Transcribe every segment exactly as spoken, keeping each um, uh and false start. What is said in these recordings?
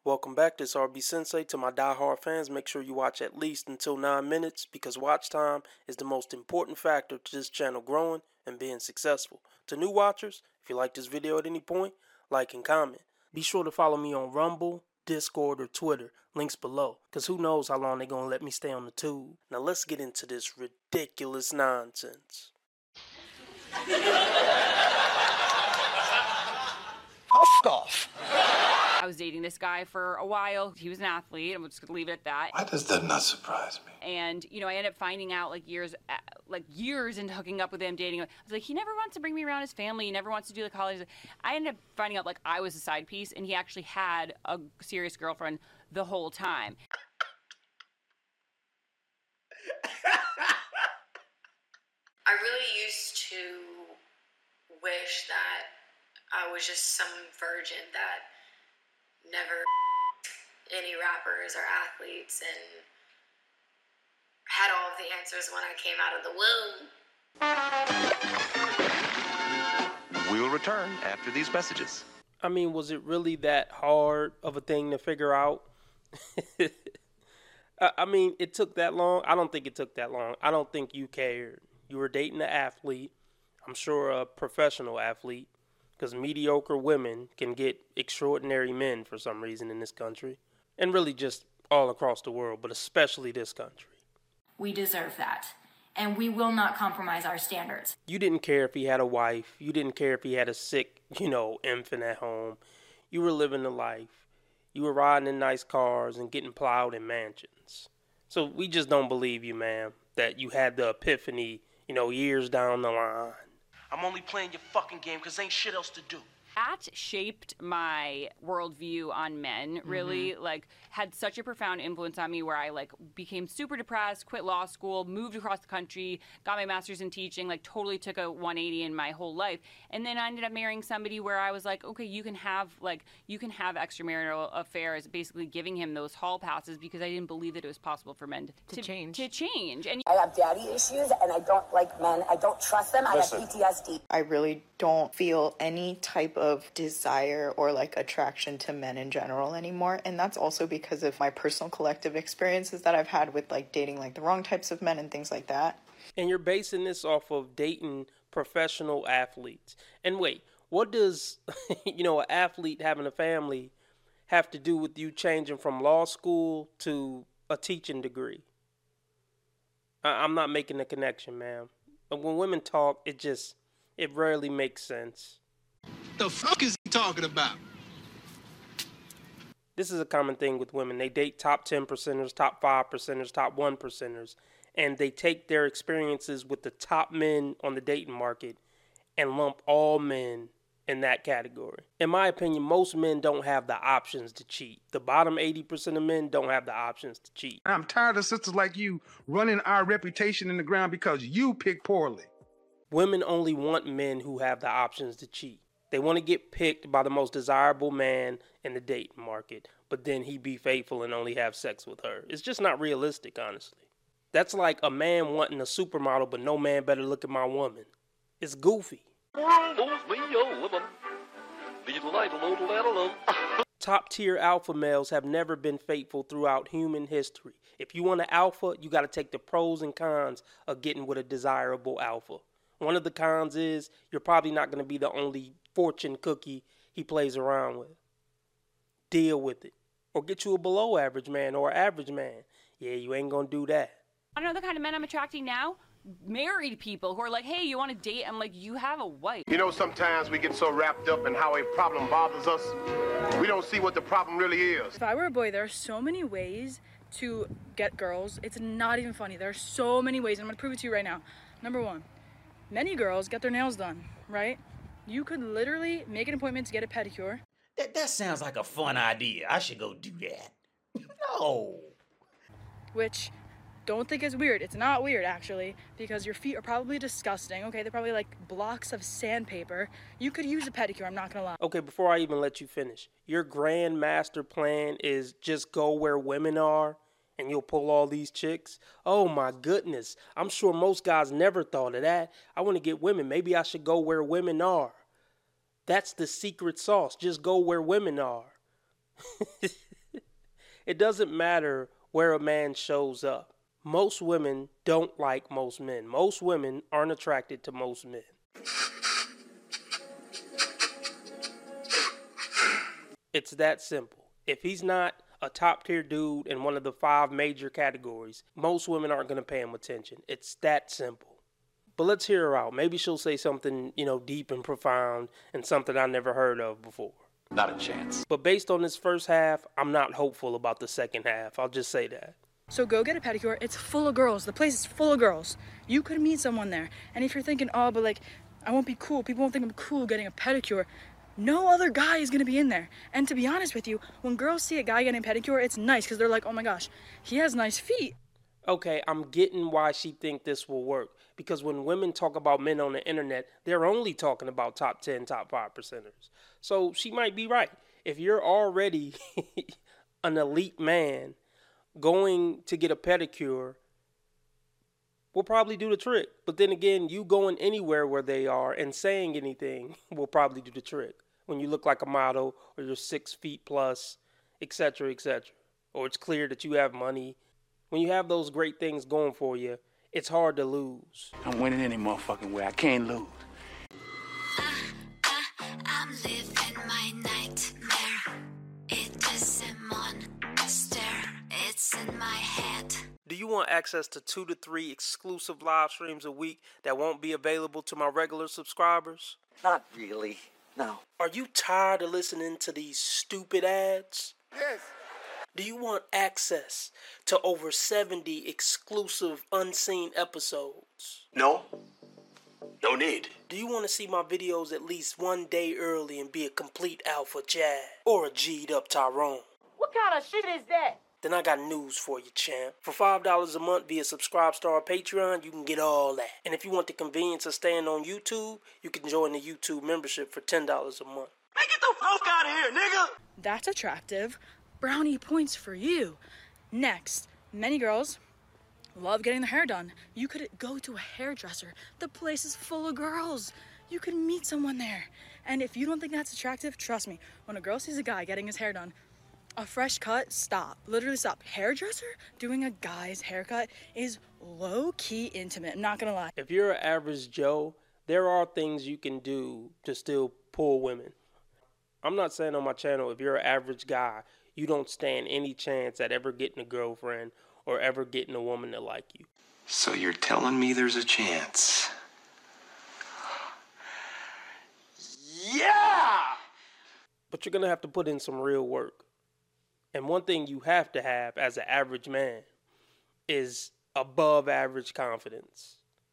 Welcome back, this is R B Sensei. To my diehard fans, make sure you watch at least until nine minutes because watch time is the most important factor to this channel growing and being successful. To new watchers, if you like this video at any point, like and comment. Be sure to follow me on Rumble, Discord, or Twitter, links below, because who knows how long they're going to let me stay on the tube. Now let's get into this ridiculous nonsense. F off. I was dating this guy for a while. He was an athlete. I'm just gonna leave it at that. Why does that not surprise me? And you know, I ended up finding out like years, like years into hooking up with him, dating him. I was like, he never wants to bring me around his family. He never wants to do the college. I ended up finding out like I was a side piece, and he actually had a serious girlfriend the whole time. I really used to wish that I was just some virgin that never any rappers or athletes and had all of the answers when I came out of the womb. We will return after these messages. I mean, was it really that hard of a thing to figure out? I mean, it took that long? I don't think it took that long. I don't think you cared. You were dating an athlete. I'm sure a professional athlete. Because mediocre women can get extraordinary men for some reason in this country. And really just all across the world, but especially this country. We deserve that. And we will not compromise our standards. You didn't care if he had a wife. You didn't care if he had a sick, you know, infant at home. You were living the life. You were riding in nice cars and getting plowed in mansions. So we just don't believe you, ma'am, that you had the epiphany, you know, years down the line. I'm only playing your fucking game because ain't shit else to do. That shaped my worldview on men, really. Mm-hmm. Like, had such a profound influence on me where I, like, became super depressed, quit law school, moved across the country, got my master's in teaching, like, totally took a one eighty in my whole life. And then I ended up marrying somebody where I was like, okay, you can have, like, you can have extramarital affairs, basically giving him those hall passes because I didn't believe that it was possible for men to, to, to change. To change. And I have daddy issues, and I don't like men. I don't trust them. Listen. I have P T S D. I really don't feel any type of desire or like attraction to men in general anymore, and that's also because of my personal collective experiences that I've had with like dating like the wrong types of men and things like that. And you're basing this off of dating professional athletes. And wait, what does you know an athlete having a family have to do with you changing from law school to a teaching degree? I- I'm not making the connection, ma'am. But when women talk, it just it rarely makes sense. The fuck is he talking about? This is a common thing with women. They date top ten percenters, top five percenters, top one percenters, and they take their experiences with the top men on the dating market and lump all men in that category. In my opinion, most men don't have the options to cheat. The bottom eighty percent of men don't have the options to cheat. I'm tired of sisters like you running our reputation in the ground because you pick poorly. Women only want men who have the options to cheat. They want to get picked by the most desirable man in the dating market, but then he be faithful and only have sex with her. It's just not realistic, honestly. That's like a man wanting a supermodel, but no man better look at my woman. It's goofy. Top tier alpha males have never been faithful throughout human history. If you want an alpha, you got to take the pros and cons of getting with a desirable alpha. One of the cons is you're probably not going to be the only fortune cookie he plays around with. Deal with it. Or get you a below average man or average man. Yeah, you ain't going to do that. I don't know the kind of men I'm attracting now. Married people who are like, hey, you want to date? I'm like, you have a wife. You know, sometimes we get so wrapped up in how a problem bothers us, we don't see what the problem really is. If I were a boy, there are so many ways to get girls. It's not even funny. There are so many ways, and I'm going to prove it to you right now. Number one. Many girls get their nails done, right? You could literally make an appointment to get a pedicure. That, that sounds like a fun idea. I should go do that. No. Which, don't think is weird. It's not weird, actually, because your feet are probably disgusting. Okay, they're probably like blocks of sandpaper. You could use a pedicure, I'm not gonna lie. Okay, before I even let you finish, your grand master plan is just go where women are and you'll pull all these chicks? Oh my goodness. I'm sure most guys never thought of that. I want to get women. Maybe I should go where women are. That's the secret sauce. Just go where women are. It doesn't matter where a man shows up. Most women don't like most men. Most women aren't attracted to most men. It's that simple. If he's not a top tier dude in one of the five major categories, most women aren't going to pay him attention. It's that simple. But let's hear her out. Maybe she'll say something, you know, deep and profound and something I never heard of before. Not a chance. But based on this first half, I'm not hopeful about the second half. I'll just say that. So go get a pedicure. It's full of girls. The place is full of girls. You could meet someone there. And if you're thinking, oh, but like, I won't be cool. People won't think I'm cool getting a pedicure. No other guy is going to be in there. And to be honest with you, when girls see a guy getting a pedicure, it's nice because they're like, oh my gosh, he has nice feet. Okay, I'm getting why she think this will work. Because when women talk about men on the internet, they're only talking about top ten, top five percenters. So she might be right. If you're already an elite man, going to get a pedicure will probably do the trick. But then again, you going anywhere where they are and saying anything will probably do the trick. When you look like a model or you're six feet plus, et cetera, et cetera. Or it's clear that you have money. When you have those great things going for you, it's hard to lose. I'm winning any motherfucking way. I can't lose. Uh, uh, I'm living my nightmare. It is a monster. It's in my head. Do you want access to two to three exclusive live streams a week that won't be available to my regular subscribers? Not really, no. Are you tired of listening to these stupid ads? Yes. Do you want access to over seventy exclusive unseen episodes? No. No need. Do you want to see my videos at least one day early and be a complete alpha Chad? Or a G'd up Tyrone? What kind of shit is that? Then I got news for you, champ. For five dollars a month via Subscribestar or Patreon, you can get all that. And if you want the convenience of staying on YouTube, you can join the YouTube membership for ten dollars a month. Man, get the fuck out of here, nigga! That's attractive. Brownie points for you. Next, many girls love getting their hair done. You could go to a hairdresser. The place is full of girls. You could meet someone there. And if you don't think that's attractive, trust me, when a girl sees a guy getting his hair done, a fresh cut, stop. Literally stop. Hairdresser doing a guy's haircut is low-key intimate. I'm not gonna lie. If you're an average Joe, there are things you can do to still pull women. I'm not saying on my channel, if you're an average guy, you don't stand any chance at ever getting a girlfriend or ever getting a woman to like you. So you're telling me there's a chance? Yeah! But you're going to have to put in some real work. And one thing you have to have as an average man is above average confidence.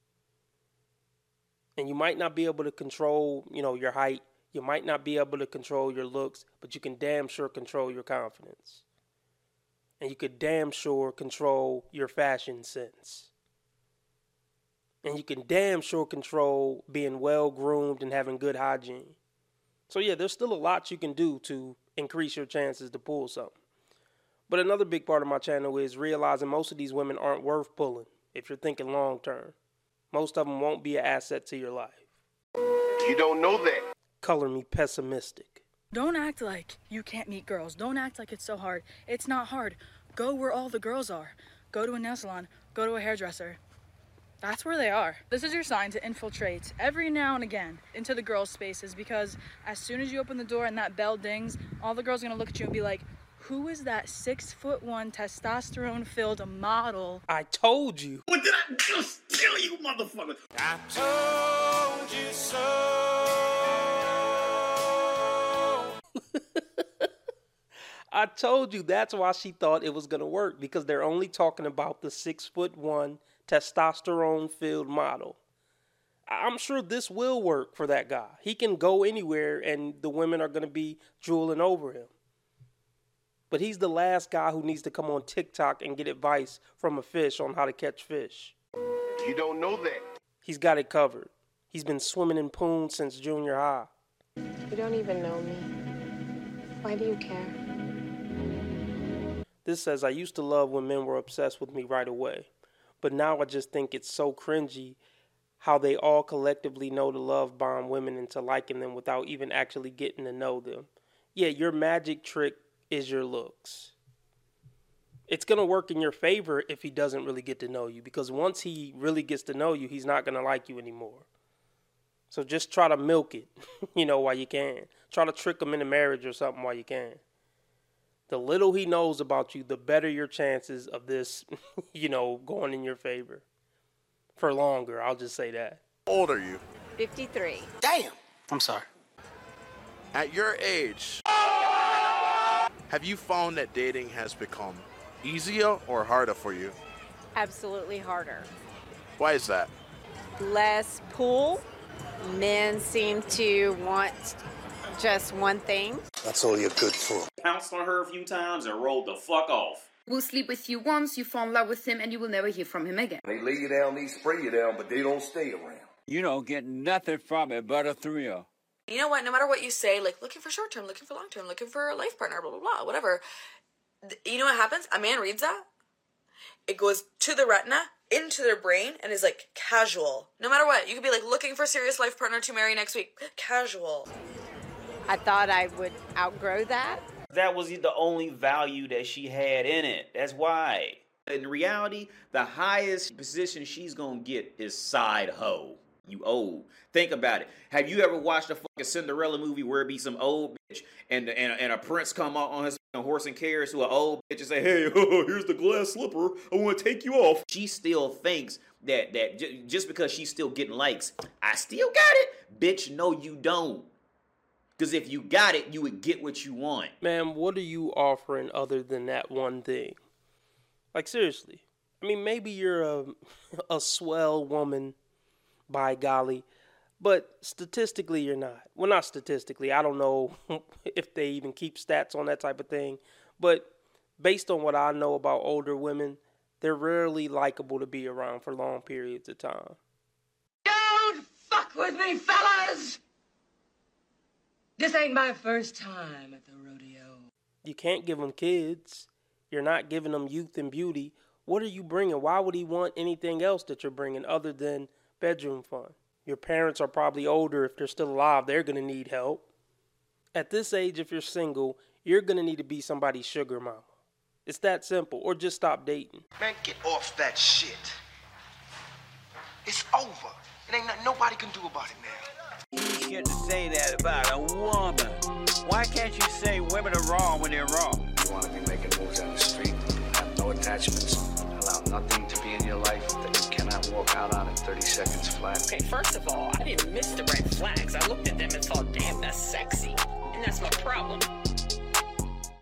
And you might not be able to control, you know, your height. You might not be able to control your looks, but you can damn sure control your confidence. And you could damn sure control your fashion sense. And you can damn sure control being well groomed and having good hygiene. So yeah, there's still a lot you can do to increase your chances to pull something. But another big part of my channel is realizing most of these women aren't worth pulling if you're thinking long term. Most of them won't be an asset to your life. You don't know that. Color me pessimistic. Don't act like you can't meet girls. Don't act like it's so hard. It's not hard. Go where all the girls are. Go to a nail salon. Go to a hairdresser. That's where they are. This is your sign to infiltrate every now and again into the girls' spaces, because as soon as you open the door and that bell dings, all the girls are gonna look at you and be like, who is that six foot one testosterone-filled model? I told you. What did I just tell you, motherfucker? I told you so. I told you that's why she thought it was going to work, because they're only talking about the six foot one testosterone filled model. I'm sure this will work for that guy. He can go anywhere and the women are going to be drooling over him. But he's the last guy who needs to come on TikTok and get advice from a fish on how to catch fish. You don't know that. He's got it covered. He's been swimming in pools since junior high. You don't even know me. Why do you care? This says, I used to love when men were obsessed with me right away. But now I just think it's so cringy how they all collectively know to love bomb women into liking them without even actually getting to know them. Yeah, your magic trick is your looks. it's going to work in your favor if he doesn't really get to know you, because once he really gets to know you, he's not going to like you anymore. So just try to milk it, you know, while you can. Try to trick him into marriage or something while you can. The little he knows about you, the better your chances of this, you know, going in your favor. For longer, I'll just say that. How old are you? fifty-three. Damn. I'm sorry. At your age, have you found that dating has become easier or harder for you? Absolutely harder. Why is that? Less pull. Men seem to want just one thing. That's all you're good for. Pounced on her a few times and rolled the fuck off. Will sleep with you once, you fall in love with him, and you will never hear from him again. They lay you down, they spray you down, but they don't stay around. You don't get nothing from it but a thrill. You know what? No matter what you say, like looking for short term, looking for long term, looking for a life partner, blah, blah, blah, whatever. You know what happens? A man reads that. It goes to the retina, into their brain, and is like casual. No matter what. You could be like looking for a serious life partner to marry next week. Casual. I thought I would outgrow that. That was the only value that she had in it. That's why. In reality, the highest position she's gonna get is side hoe. You old. Think about it. Have you ever watched a fucking Cinderella movie where it be some old bitch and and, and a prince come out on his horse and carriage to an old bitch and say, hey, here's the glass slipper. I want to take you off. She still thinks that that j- just because she's still getting likes, I still got it. Bitch, no, you don't. Because if you got it, you would get what you want. Man, what are you offering other than that one thing? Like, seriously. I mean, maybe you're a, a swell woman, by golly, but statistically you're not. Well, not statistically. I don't know if they even keep stats on that type of thing. But based on what I know about older women, they're rarely likable to be around for long periods of time. Don't fuck with me, fellas! This ain't my first time at the rodeo. You can't give them kids. You're not giving them youth and beauty. What are you bringing? Why would he want anything else that you're bringing other than bedroom fun? Your parents are probably older. If they're still alive, they're going to need help. At this age, if you're single, you're going to need to be somebody's sugar mama. It's that simple. Or just stop dating. Man, get off that shit. It's over. It ain't nothing nobody can do about it now. You shouldn't say that about a woman. Why can't you say women are wrong when they're wrong? You want to be making moves on the street, have no attachments, allow nothing to be in your life that you cannot walk out on in thirty seconds flat. Okay, first of all, I didn't miss the red flags. I looked at them and thought, damn, that's sexy. And that's my problem.